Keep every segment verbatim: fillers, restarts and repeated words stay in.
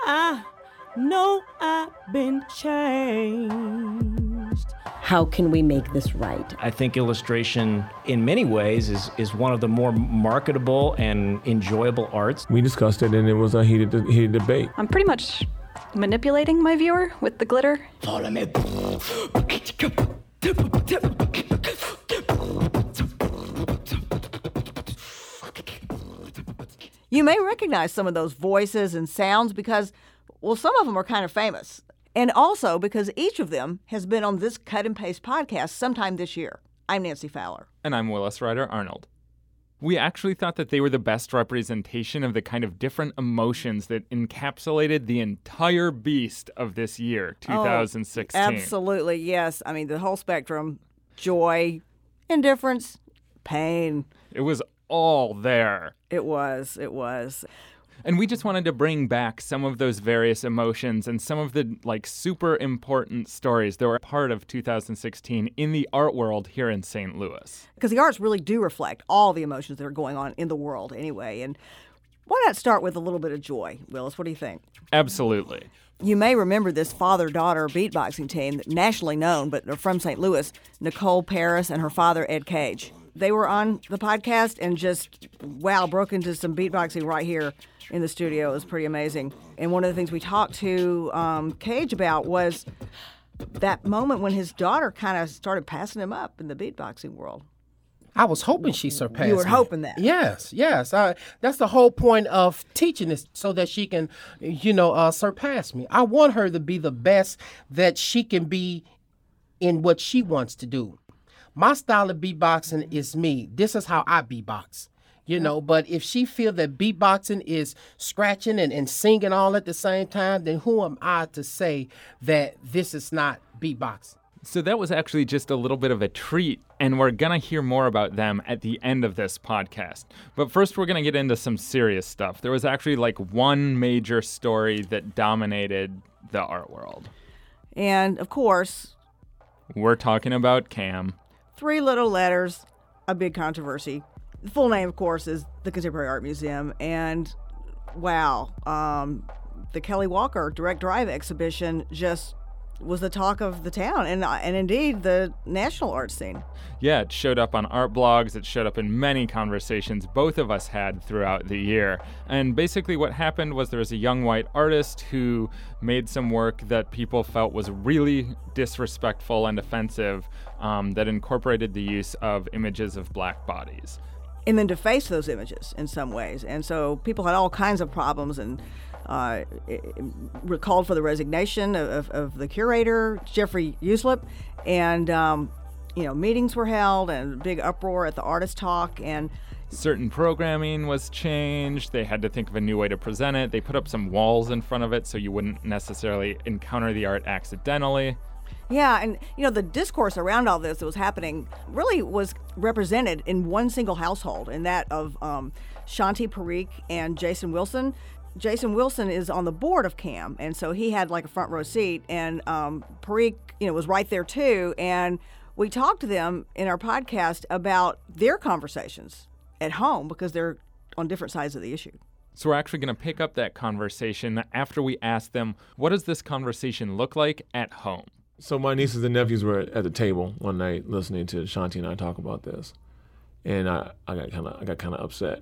I know I've been changed. How can we make this right? I think illustration, in many ways, is, is one of the more marketable and enjoyable arts. We discussed it, and it was a heated, heated debate. I'm pretty much manipulating my viewer with the glitter. Follow me. You may recognize some of those voices and sounds because, well, some of them are kind of famous. And also because each of them has been on this Cut and Paste podcast sometime this year. I'm Nancy Fowler. And I'm Willis Ryder Arnold. We actually thought that they were the best representation of the kind of different emotions that encapsulated the entire beast of this year, two thousand sixteen. Oh, absolutely, yes. I mean, the whole spectrum: joy, indifference, pain. It was all there. It was, it was. And we just wanted to bring back some of those various emotions and some of the like super important stories that were part of two thousand sixteen in the art world here in Saint Louis. Because the arts really do reflect all the emotions that are going on in the world anyway. And why not start with a little bit of joy, Willis? What do you think? Absolutely. You may remember this father-daughter beatboxing team, nationally known, but they're from Saint Louis, Nicole Paris and her father, Ed Cage. They were on the podcast and just, wow, broke into some beatboxing right here in the studio. It was pretty amazing. And one of the things we talked to um, Cage about was that moment when his daughter kind of started passing him up in the beatboxing world. I was hoping she surpassed You were me. hoping that. Yes, yes. I, that's the whole point of teaching this, so that she can, you know, uh, surpass me. I want her to be the best that she can be in what she wants to do. My style of beatboxing is me. This is how I beatbox, you know. But if she feel that beatboxing is scratching and, and singing all at the same time, then who am I to say that this is not beatboxing? So that was actually just a little bit of a treat, and we're going to hear more about them at the end of this podcast. But first, we're going to get into some serious stuff. There was actually like one major story that dominated the art world. And, of course, we're talking about Cam. Three little letters, a big controversy. The full name, of course, is the Contemporary Art Museum. And, wow, um, the Kelly Walker Direct Drive exhibition just was the talk of the town and, and indeed, the national art scene. Yeah, it showed up on art blogs. It showed up in many conversations both of us had throughout the year. And basically what happened was there was a young white artist who made some work that people felt was really disrespectful and offensive, um, that incorporated the use of images of black bodies. And then defaced those images in some ways. And so people had all kinds of problems and uh, it, it called for the resignation of, of, of the curator, Jeffrey Uslip, and um, you know, meetings were held and big uproar at the Artist Talk, and certain programming was changed. They had to think of a new way to present it. They put up some walls in front of it so you wouldn't necessarily encounter the art accidentally. Yeah, and you know, the discourse around all this that was happening really was represented in one single household, in that of um, Shanti Parikh and Jason Wilson. Jason Wilson is on the board of CAM, and so he had like a front row seat, and um, Parikh, you know, was right there too. And we talked to them in our podcast about their conversations at home because they're on different sides of the issue. So we're actually going to pick up that conversation after we ask them, what does this conversation look like at home? So my nieces and nephews were at the table one night listening to Shanti and I talk about this. And I, I got kind of I got kind of upset.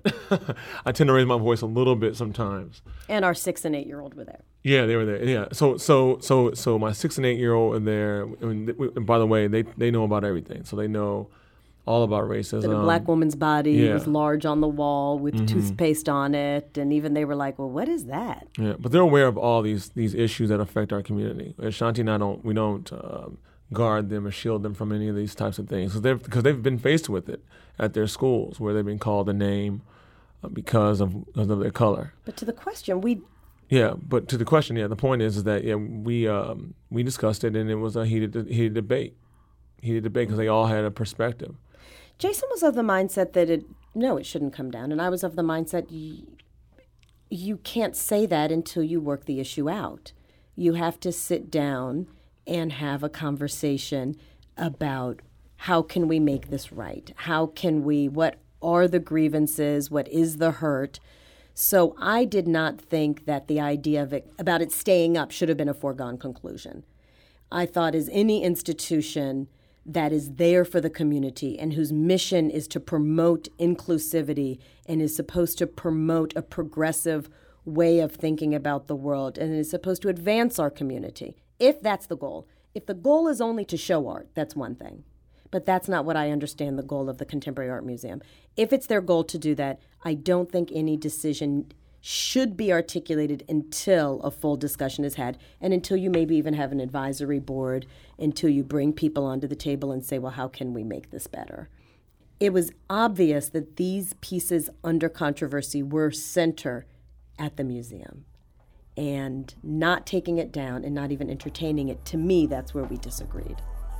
I tend to raise my voice a little bit sometimes. And our six and eight year old were there. Yeah, they were there. Yeah. So so so so my six and eight year old are there. I mean, and by the way, they they know about everything. So they know all about racism. That a black woman's body yeah. was large on the wall with mm-hmm. toothpaste on it, and even they were like, "Well, what is that?" Yeah, but they're aware of all these these issues that affect our community. And Shanti and I don't we don't um, guard them or shield them from any of these types of things because they've because they've been faced with it at their schools where they've been called a name uh, because of because of their color. But to the question, we. Yeah, but to the question, yeah, the point is, is that yeah we um, we discussed it and it was a heated heated debate, heated debate because they all had a perspective. Jason was of the mindset that it no, it shouldn't come down, and I was of the mindset y- you can't say that until you work the issue out. You have to sit down and have a conversation about how can we make this right? How can we? What are the grievances? What is the hurt? So I did not think that the idea of it, about it staying up should have been a foregone conclusion. I thought as any institution that is there for the community and whose mission is to promote inclusivity and is supposed to promote a progressive way of thinking about the world and is supposed to advance our community, if that's the goal. If the goal is only to show art, that's one thing. But that's not what I understand the goal of the Contemporary Art Museum. If it's their goal to do that, I don't think any decision should be articulated until a full discussion is had and until you maybe even have an advisory board, until you bring people onto the table and say, well, how can we make this better? It was obvious that these pieces under controversy were center at the museum. And not taking it down and not even entertaining it, to me, that's where we disagreed.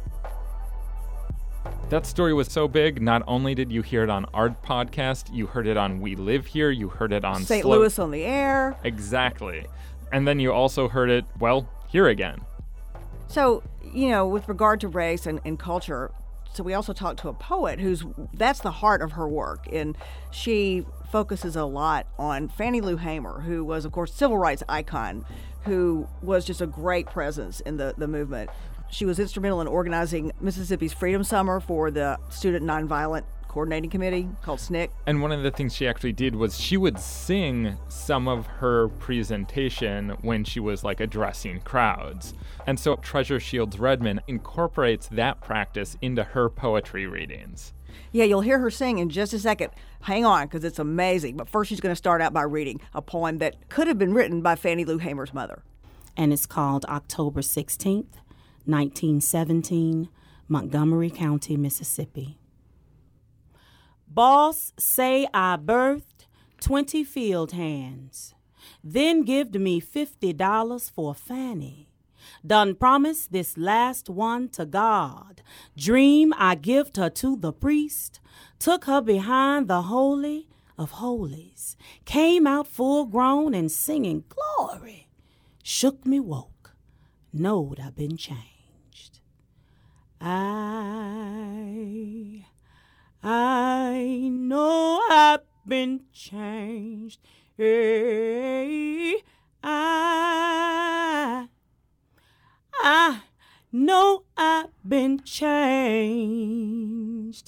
That story was so big, not only did you hear it on Art Podcast, you heard it on We Live Here, you heard it on Saint Slow- Louis on the Air. Exactly. And then you also heard it, well, here again. So, you know, with regard to race and, and culture, so we also talked to a poet who's, that's the heart of her work. And she focuses a lot on Fannie Lou Hamer, who was, of course, civil rights icon, who was just a great presence in the, the movement. She was instrumental in organizing Mississippi's Freedom Summer for the Student Nonviolent Coordinating Committee, called S N C C. And one of the things she actually did was she would sing some of her presentation when she was like addressing crowds. And so Treasure Shields Redmond incorporates that practice into her poetry readings. Yeah, you'll hear her sing in just a second. Hang on, because it's amazing. But first she's going to start out by reading a poem that could have been written by Fannie Lou Hamer's mother. And it's called October sixteenth, nineteen seventeen, Montgomery County, Mississippi. Boss say I birthed twenty field hands, then gived me fifty dollars for Fanny. Done promise this last one to God. Dream I gived her to the priest. Took her behind the holy of holies. Came out full grown and singing glory. Shook me woke. Knowed I've been changed. I, I know I've been changed. Hey, I, I know I've been changed.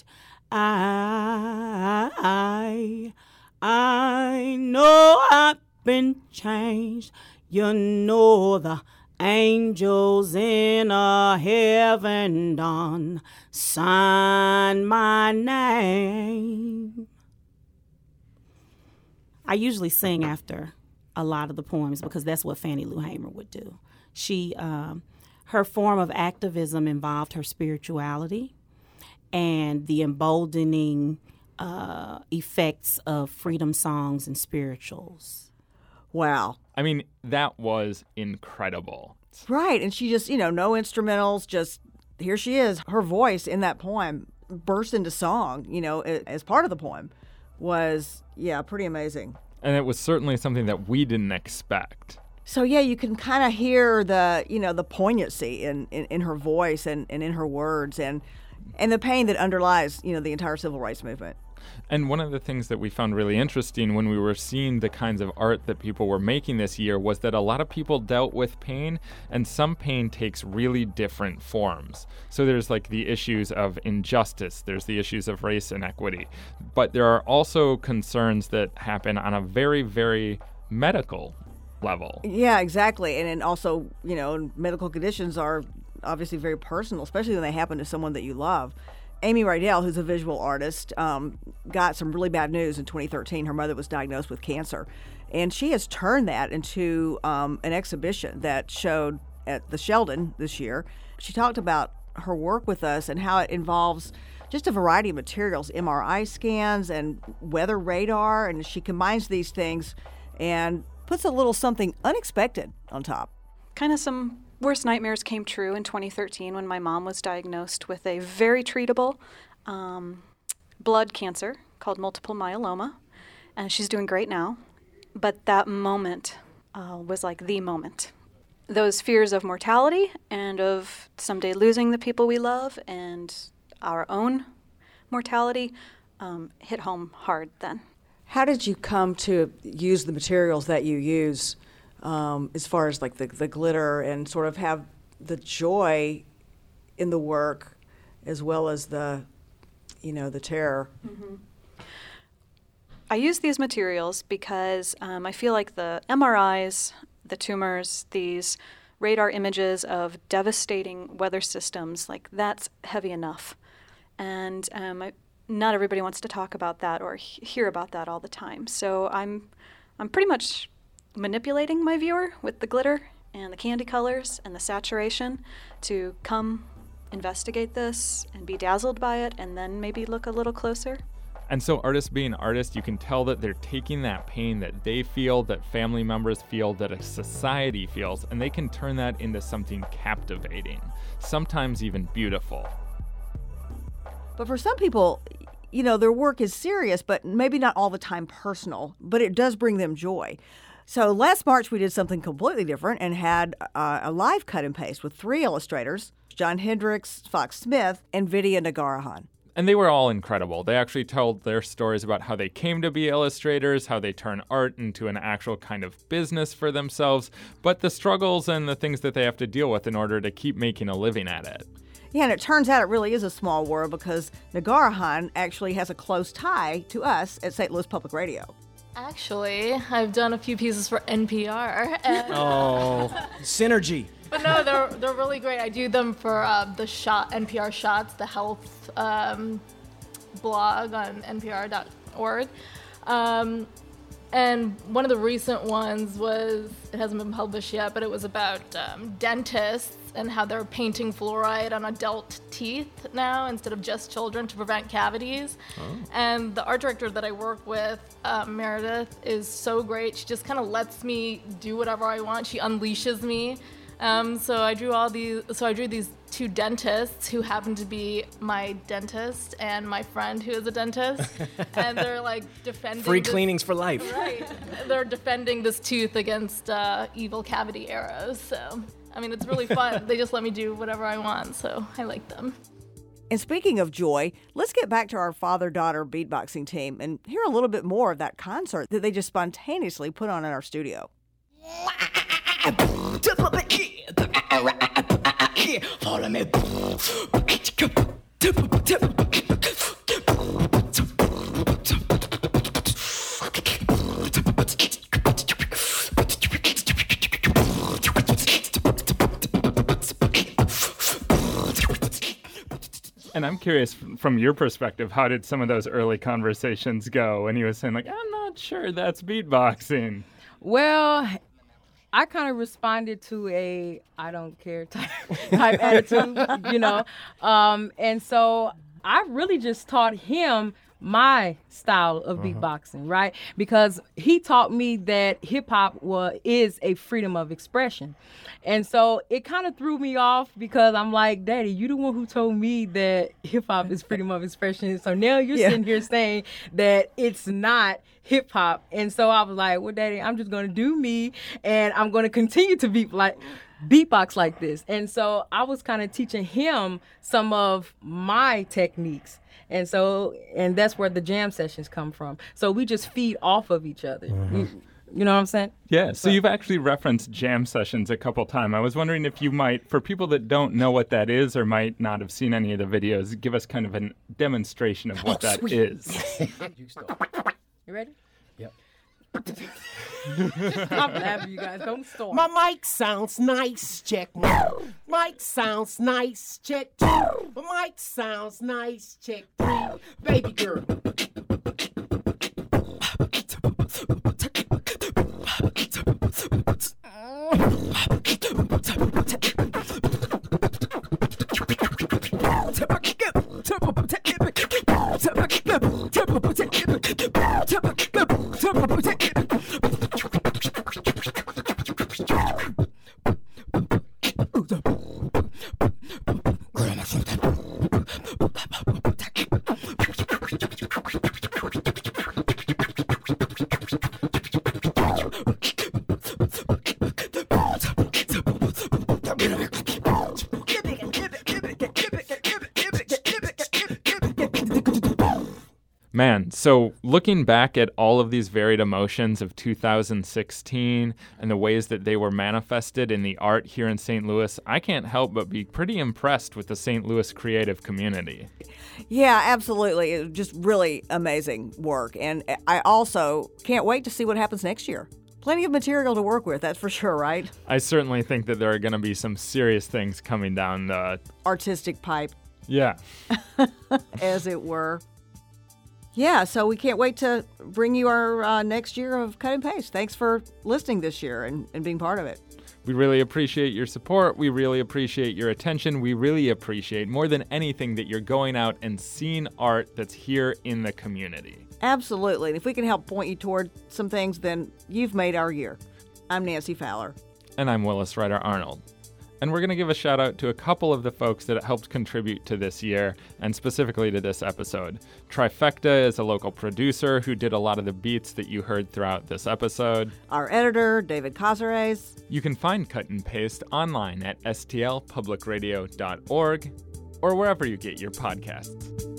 I, I, I know I've been changed. You know the angels in a heaven done sign my name. I usually sing after a lot of the poems because that's what Fannie Lou Hamer would do. She, um, her form of activism involved her spirituality and the emboldening uh, effects of freedom songs and spirituals. Wow. I mean, that was incredible. Right, and she just, you know, no instrumentals, just here she is. Her voice in that poem burst into song, you know, as part of the poem was, yeah, pretty amazing. And it was certainly something that we didn't expect. So, yeah, you can kind of hear the, you know, the poignancy in, in, in her voice and, and in her words and and the pain that underlies, you know, the entire civil rights movement. And one of the things that we found really interesting when we were seeing the kinds of art that people were making this year was that a lot of people dealt with pain, and some pain takes really different forms. So there's like the issues of injustice, there's the issues of race inequity, but there are also concerns that happen on a very, very medical level. Yeah, exactly. And then also, you know, medical conditions are obviously very personal, especially when they happen to someone that you love. Amy Rydell, who's a visual artist, um, got some really bad news in twenty thirteen. Her mother was diagnosed with cancer, and she has turned that into um, an exhibition that showed at the Sheldon this year. She talked about her work with us and how it involves just a variety of materials, M R I scans and weather radar, and she combines these things and puts a little something unexpected on top. Kind of some worst nightmares came true in twenty thirteen when my mom was diagnosed with a very treatable um, blood cancer called multiple myeloma, and she's doing great now. But that moment uh, was like the moment. Those fears of mortality and of someday losing the people we love and our own mortality um, hit home hard then. How did you come to use the materials that you use um, as far as like the, the glitter and sort of have the joy in the work as well as the, you know, the terror? Mm-hmm. I use these materials because um, I feel like the M R Is, the tumors, these radar images of devastating weather systems, like that's heavy enough. And um, I, not everybody wants to talk about that or he- hear about that all the time. So I'm, I'm pretty much manipulating my viewer with the glitter and the candy colors and the saturation to come investigate this and be dazzled by it and then maybe look a little closer. And so artists being artists, you can tell that they're taking that pain that they feel, that family members feel, that a society feels, and they can turn that into something captivating, sometimes even beautiful. But for some people, you know, their work is serious, but maybe not all the time personal, but it does bring them joy. So last March, we did something completely different and had uh, a live cut and paste with three illustrators, John Hendricks, Fox Smith, and Vidya Nagarajan. And they were all incredible. They actually told their stories about how they came to be illustrators, how they turn art into an actual kind of business for themselves, but the struggles and the things that they have to deal with in order to keep making a living at it. Yeah, and it turns out it really is a small world because Nagarajan actually has a close tie to us at Saint Louis Public Radio. Actually, I've done a few pieces for N P R. And Oh, synergy. But no, they're they're really great. I do them for uh, the shot N P R Shots, the health um, blog on N P R dot org. Um, and one of the recent ones was, it hasn't been published yet, but it was about um, dentists and how they're painting fluoride on adult teeth now instead of just children to prevent cavities. Oh. And the art director that I work with, uh, Meredith, is so great. She just kind of lets me do whatever I want. She unleashes me. Um, so I drew all these. So I drew these two dentists who happen to be my dentist and my friend who is a dentist, and they're like defending free this, cleanings for life. Right. They're defending this tooth against uh, evil cavity arrows. So I mean, it's really fun. They just let me do whatever I want, so I like them. And speaking of joy, let's get back to our father-daughter beatboxing team and hear a little bit more of that concert that they just spontaneously put on in our studio. Follow me. And I'm curious, from your perspective, how did some of those early conversations go when he was saying, like, I'm not sure that's beatboxing? Well, I kind of responded to a I don't care type, type attitude, you know. Um, and so I really just taught him my style of uh-huh. beatboxing, right? Because he taught me that hip hop was is a freedom of expression. And so it kind of threw me off because I'm like, Daddy, you the one who told me that hip hop is freedom of expression. So now you're yeah. sitting here saying that it's not hip hop. And so I was like, well, Daddy, I'm just going to do me and I'm going to continue to beat like beatbox like this. And so I was kind of teaching him some of my techniques. And so, and that's where the jam sessions come from. So we just feed off of each other. Mm-hmm. You, you know what I'm saying? Yeah, so you've actually referenced jam sessions a couple times. I was wondering if you might, for people that don't know what that is or might not have seen any of the videos, give us kind of a demonstration of what oh, that sweet. is. You ready? Yep. I'm laughing, you guys. Don't stop. My mic sounds nice. Check. Mic sounds nice. Check. Two. My mic sounds nice. Check. Three. Baby girl. Man, so looking back at all of these varied emotions of two thousand sixteen and the ways that they were manifested in the art here in Saint Louis, I can't help but be pretty impressed with the Saint Louis creative community. Yeah, absolutely. It was just really amazing work. And I also can't wait to see what happens next year. Plenty of material to work with, that's for sure, right? I certainly think that there are going to be some serious things coming down the artistic pipe. Yeah. As it were. Yeah, so we can't wait to bring you our uh, next year of Cut and Paste. Thanks for listening this year and, and being part of it. We really appreciate your support. We really appreciate your attention. We really appreciate, more than anything, that you're going out and seeing art that's here in the community. Absolutely. And if we can help point you toward some things, then you've made our year. I'm Nancy Fowler. And I'm Willis Ryder Arnold. And we're going to give a shout out to a couple of the folks that helped contribute to this year, and specifically to this episode. Trifecta is a local producer who did a lot of the beats that you heard throughout this episode. Our editor, David Cazares. You can find Cut and Paste online at s t l public radio dot org or wherever you get your podcasts.